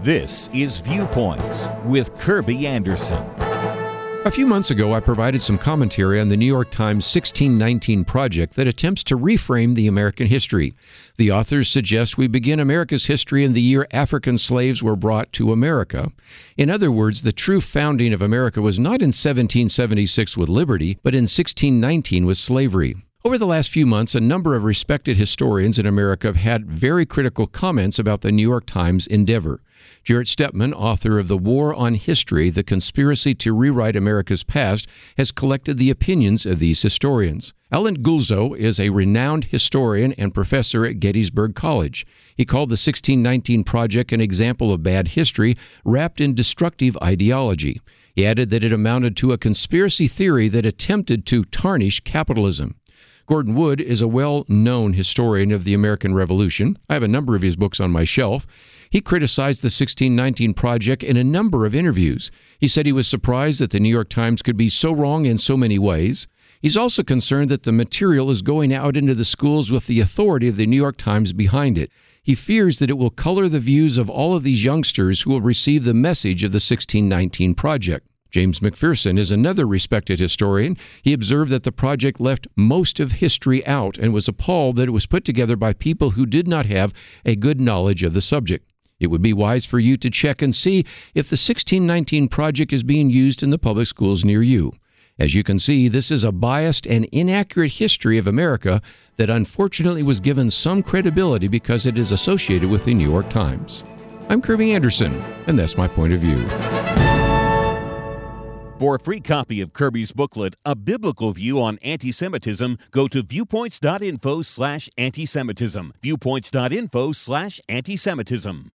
This is Viewpoints with Kirby Anderson. A few months ago, I provided some commentary on the New York Times 1619 project that attempts to reframe the American history. The authors suggest we begin America's history in the year African slaves were brought to America. In other words, the true founding of America was not in 1776 with liberty, but in 1619 with slavery. Over the last few months, a number of respected historians in America have had very critical comments about the New York Times endeavor. Jarrett Stepman, author of The War on History, The Conspiracy to Rewrite America's Past, has collected the opinions of these historians. Alan Gulzo is a renowned historian and professor at Gettysburg College. He called the 1619 project an example of bad history wrapped in destructive ideology. He added that it amounted to a conspiracy theory that attempted to tarnish capitalism. Gordon Wood is a well-known historian of the American Revolution. I have a number of his books on my shelf. He criticized the 1619 project in a number of interviews. He said he was surprised that the New York Times could be so wrong in so many ways. He's also concerned that the material is going out into the schools with the authority of the New York Times behind it. He fears that it will color the views of all of these youngsters who will receive the message of the 1619 project. James McPherson is another respected historian. He observed that the project left most of history out and was appalled that it was put together by people who did not have a good knowledge of the subject. It would be wise for you to check and see if the 1619 project is being used in the public schools near you. As you can see, this is a biased and inaccurate history of America that unfortunately was given some credibility because it is associated with the New York Times. I'm Kirby Anderson, and that's my point of view. For a free copy of Kirby's booklet, A Biblical View on Anti-Semitism, go to viewpoints.info/antisemitism. Viewpoints.info/antisemitism.